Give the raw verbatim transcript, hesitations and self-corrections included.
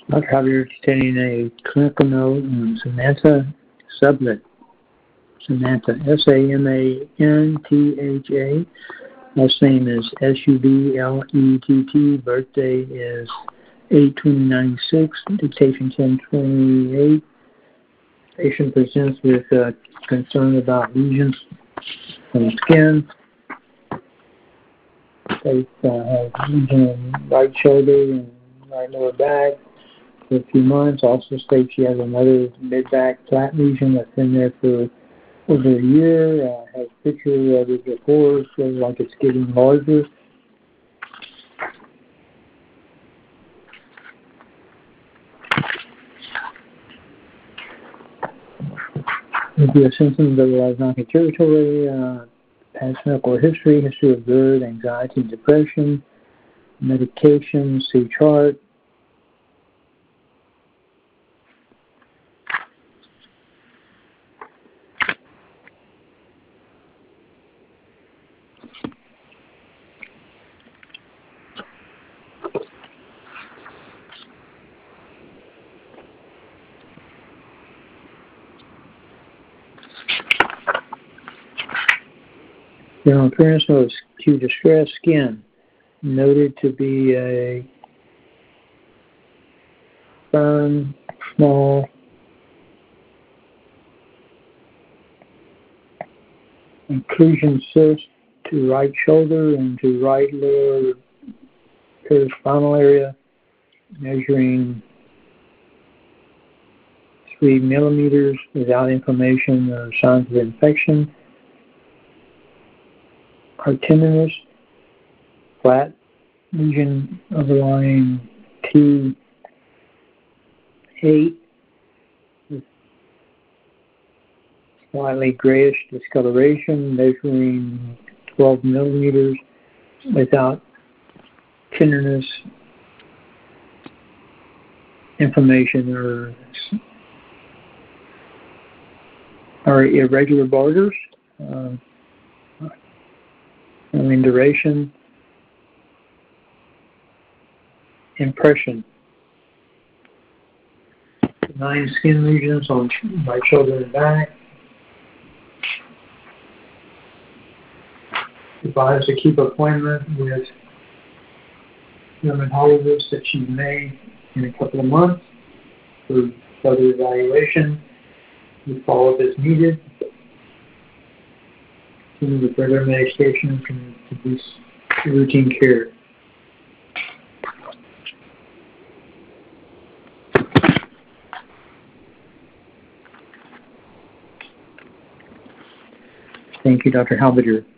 Doctor Javier is taking a clinical note on Samantha Sublet. Samantha, S A M A N T H A. Last name is S U B L E T T. Birthday is eight twenty ninety-six. Dictation ten twenty-eight. Patient presents with uh, concern about lesions on the skin. They uh, have lesion in right shoulder and right lower back for a few months. Also states she has another mid-back flat lesion that's been there for over a year. Uh, has a picture of it before. Feels like it's getting larger. Maybe a symptom of Levante territory, uh, past medical history, history of GERD, anxiety, depression, medication, see chart. General appearance of acute distress, skin noted to be a firm, small, inclusion cyst to right shoulder and to right lower paraspinal area, measuring three millimeters without inflammation or signs of infection. Arteminous, flat lesion underlying T eight with slightly grayish discoloration, measuring twelve millimeters without tenderness, inflammation, or, or irregular borders. Uh, in duration, impression. Nine skin lesions on right shoulder and back. Advised to keep appointment with dermatologist that she may in a couple of months for further evaluation. We follow up as needed. Continue with regular medication and produce routine care. Thank you, Doctor Halbiger.